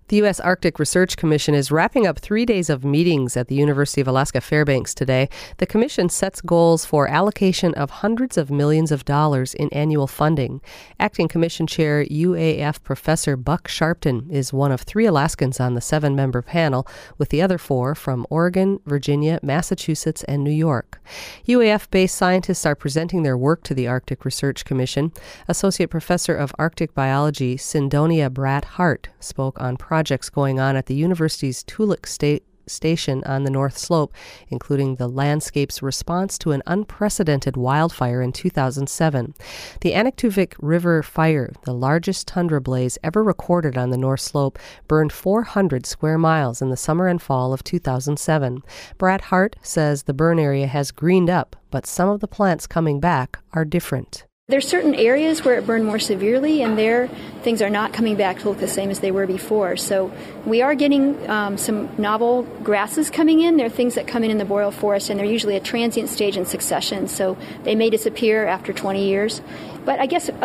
The U.S. Arctic Research Commission is wrapping up 3 days of meetings at the University of Alaska Fairbanks today. The commission sets goals for allocation of hundreds of millions of dollars in annual funding. Acting Commission Chair UAF Professor Buck Sharpton is one of 3 Alaskans on the 7-member panel, with the other 4 from Oregon, Virginia, Massachusetts, and New York. UAF-based scientists are presenting their work to the Arctic Research Commission. Associate Professor of Arctic Biology Cindonia Bratt-Hart spoke on projects going on at the university's Toolik Station on the North Slope, including the landscape's response to an unprecedented wildfire in 2007. The Anaktuvik River fire, the largest tundra blaze ever recorded on the North Slope, burned 400 square miles in the summer and fall of 2007. Bratt-Hart says the burn area has greened up, but some of the plants coming back are different. There's certain areas where it burned more severely, and there things are not coming back to look the same as they were before. So we are getting some novel grasses coming in. There are things that come in the boreal forest, and they're usually a transient stage in succession, so they may disappear after 20 years. But I guess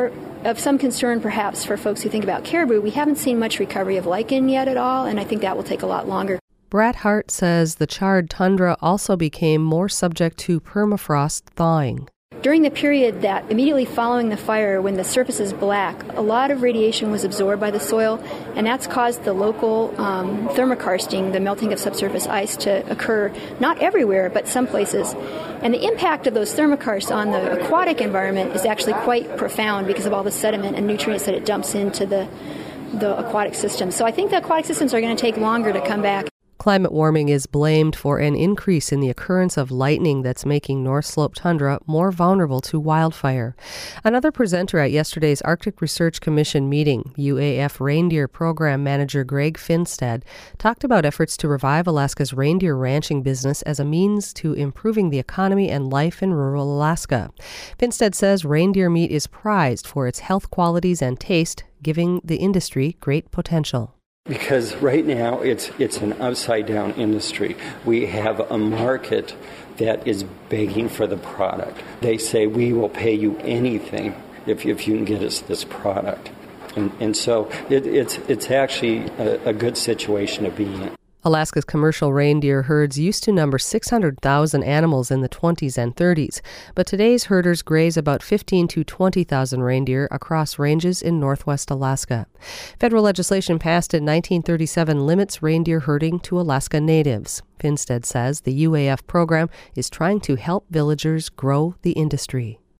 of some concern perhaps for folks who think about caribou, we haven't seen much recovery of lichen yet at all, and I think that will take a lot longer. Bratt-Hart says the charred tundra also became more subject to permafrost thawing. During the period that immediately following the fire, when the surface is black, a lot of radiation was absorbed by the soil, and that's caused the local thermokarsting, the melting of subsurface ice, to occur not everywhere, but some places. And the impact of those thermokarsts on the aquatic environment is actually quite profound because of all the sediment and nutrients that it dumps into the aquatic system. So I think the aquatic systems are going to take longer to come back. Climate warming is blamed for an increase in the occurrence of lightning that's making North Slope tundra more vulnerable to wildfire. Another presenter at yesterday's Arctic Research Commission meeting, UAF Reindeer Program Manager Greg Finstad, talked about efforts to revive Alaska's reindeer ranching business as a means to improving the economy and life in rural Alaska. Finstad says reindeer meat is prized for its health qualities and taste, giving the industry great potential. Because right now it's an upside-down industry. We have a market that is begging for the product. They say, we will pay you anything if you can get us this product. And so it's actually a good situation to be in. Alaska's commercial reindeer herds used to number 600,000 animals in the 20s and 30s, but today's herders graze about 15 to 20,000 reindeer across ranges in northwest Alaska. Federal legislation passed in 1937 limits reindeer herding to Alaska natives. Finstad says the UAF program is trying to help villagers grow the industry.